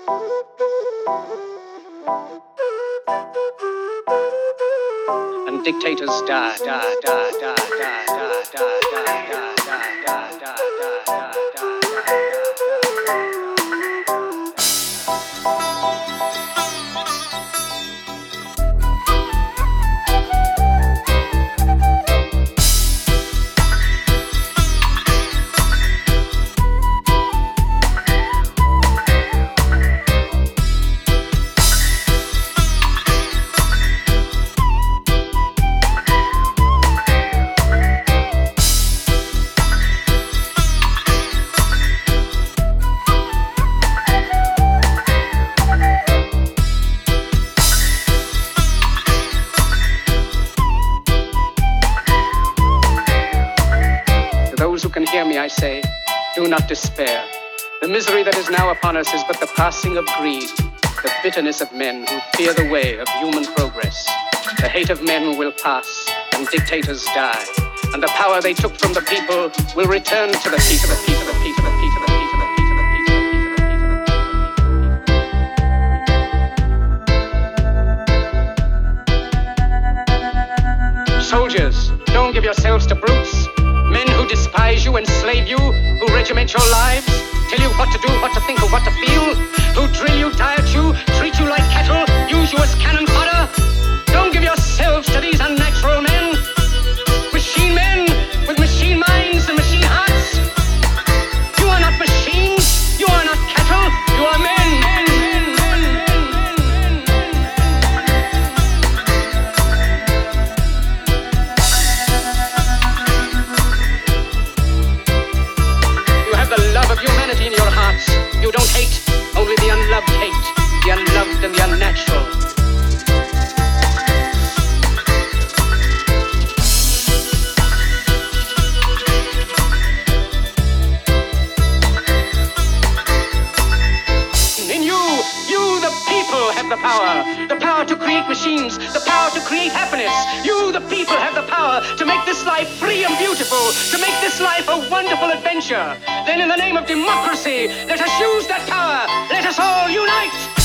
And dictators die, die, die, die, die, die, die, die, die, die, die, die. Those who can hear me, I say, do not despair. The misery that is now upon us is but the passing of greed, the bitterness of men who fear the way of human progress. The hate of men will pass, and dictators die, and the power they took from the people will return to the people, the people, the people, the people, the people. Soldiers, don't give yourselves to brutes. Men who despise you, enslave you, who regiment your lives, tell you what to do, what to think, or what to feel, who drill you, diet you, treat you like cattle, use you as cannon fodder. Don't give yourselves to these unnatural men, machine men with machine minds and machine hearts. You are not machines, you are not cattle, you are men. Humanity in your hearts. You don't hate, only the unloved hate, the unloved and the unnatural. In you the people have the power to create machines, the power to create happiness. You, the people, have the power to make this life free and beautiful, to make this life a wonderful adventure. Then in the name of democracy, let us use that power. Let us all unite.